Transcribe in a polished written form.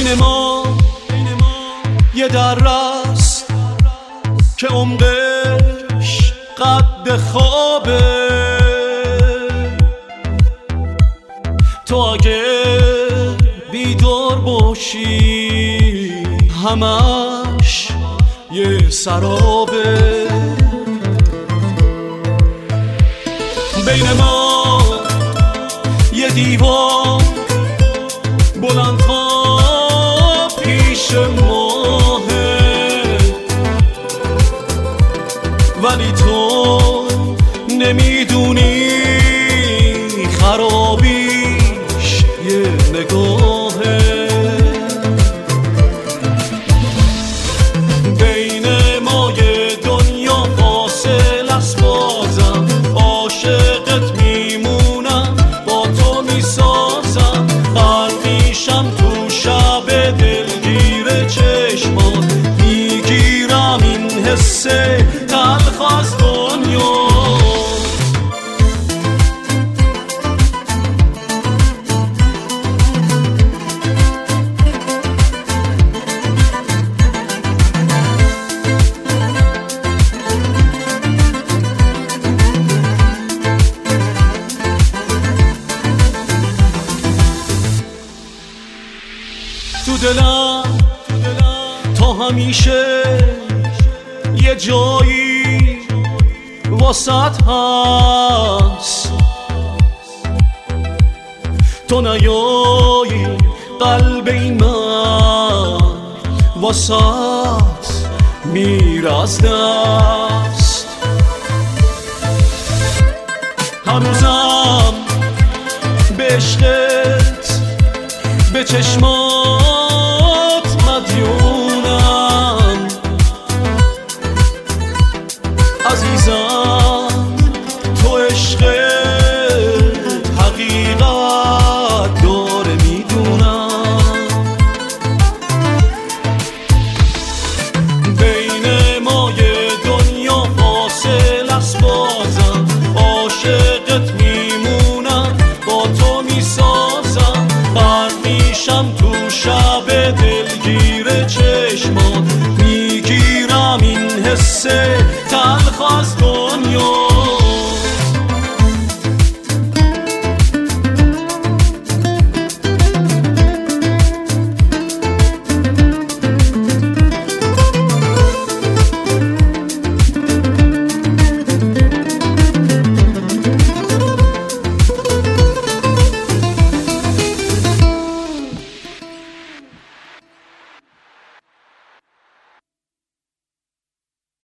بین ما یه درست که عمقش قد خوابه. تو اگه بیدار باشی همش یه سرابه. بین ما یه دیوار بلند تا پیش ماهه، ولی تو نمیدونی خرابیش یه نگاهه. بین ما یه دنیا فاصل است، بازم عاشقت میمونم، با تو میسازم قلبیشم تو شب دلگیر چشمات، میگیرم این حسه تلخ از دنیا. تو دلم تا همیشه یه جایی واسط هست، تو نیایی قلب این من واسط میره از دست. هنوزم به عشقت به چشمان